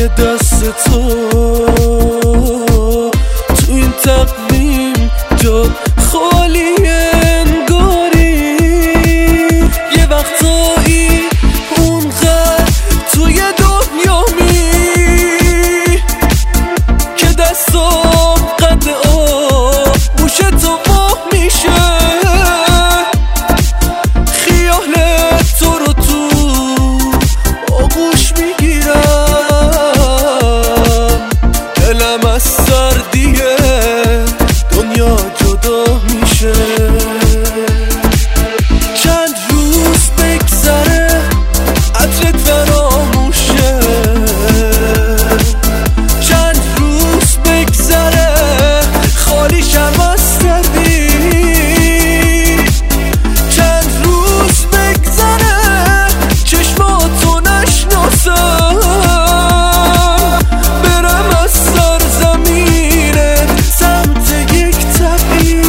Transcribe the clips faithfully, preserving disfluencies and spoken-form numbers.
ته دست تو تو این تقویم جا خالی انگاری. یه وقتایی اونقدر توی دنیا می که دستام قد آب گوش تو ماه میشه. خیال تو رو تو آغوش میگیرم، دلم از سردیه دنیا جدا میشه. چند روز بگذره عطرت فراموشه، چند روز بگذره خالی شم از کردی، چند روز بگذره چشماتو نشناسم، برم از سرزمینه سمت یک تبعید.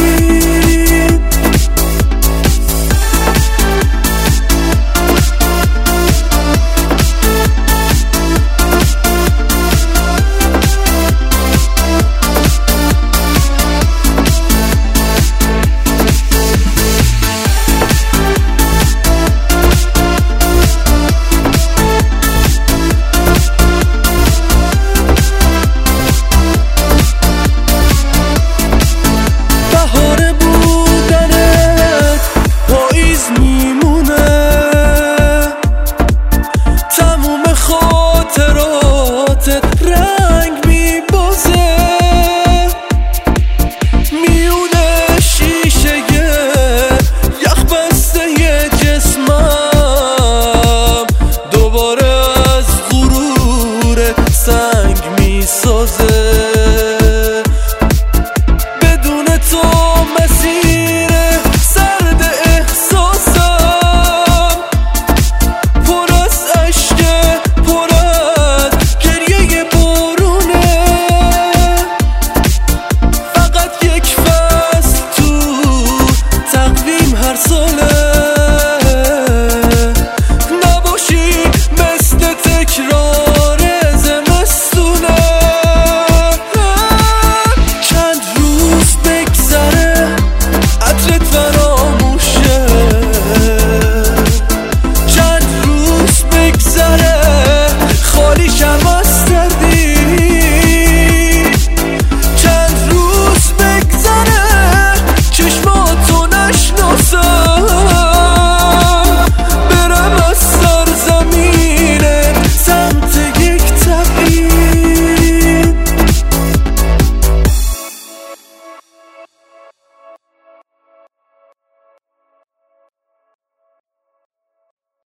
رنگ میبازه میونه شیشه یخ بسته ی جسمم، دوباره از غرورت سنگ میسازه.